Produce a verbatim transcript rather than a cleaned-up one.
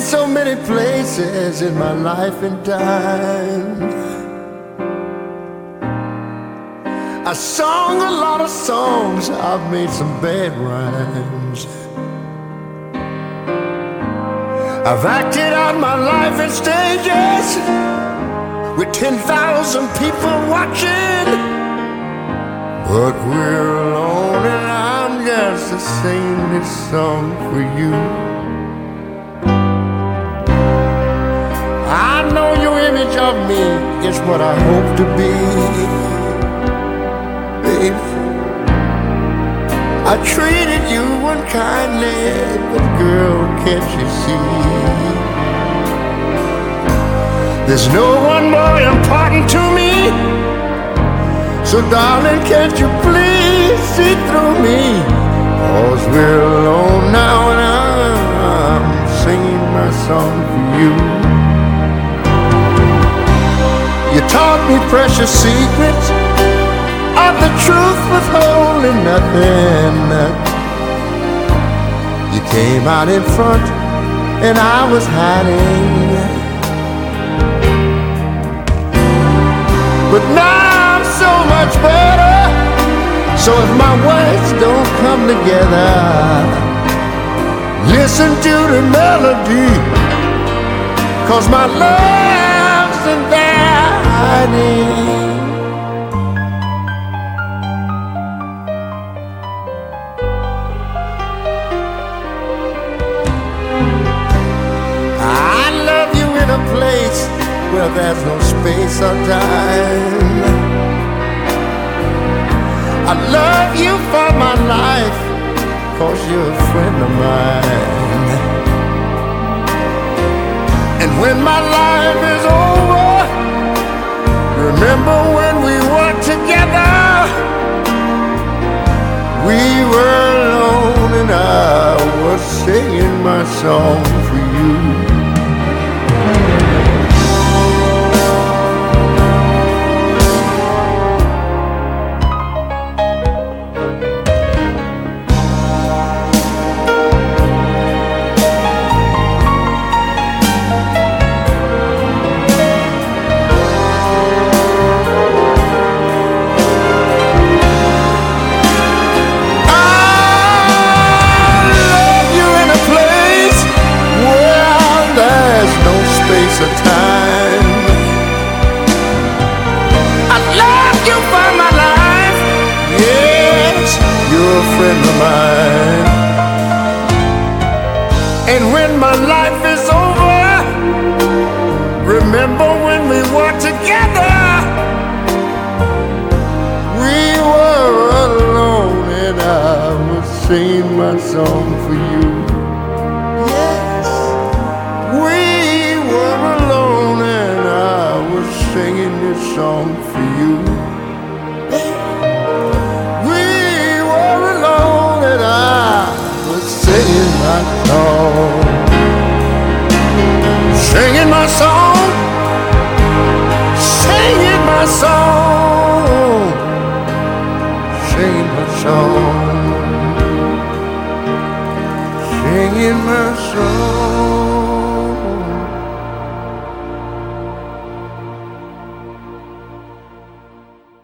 so many places in my life and time. I sung a lot of songs, I've made some bad rhymes. I've acted out my life in stages with ten thousand people watching. But we're alone and I'm just to sing this song for you. I know your image of me is what I hope to be, baby. I treated you unkindly, but girl, can't you see? There's no one more important to me. So darling, can't you please see through me? 'Cause we're alone now and I'm singing my song for you. You taught me precious secrets of the truth, withholding nothing. You came out in front and I was hiding. But now I'm so much better. So if my words don't come together, listen to the melody, 'cause my love's in there hiding. I love you in a place where there's no space or time. I love you for my life, 'cause you're a friend of mine. And when my life is over, remember when we were together. We were alone and I was singing my song for you. Of time. I love you for my life. Yes, you're a friend of mine. And when my life is over, remember when we were together. We were alone and I was singing my song for you. Singing this song for you. We were alone and I was singing my song. Singing my song. Singing my song. Singing my song. Singing my song.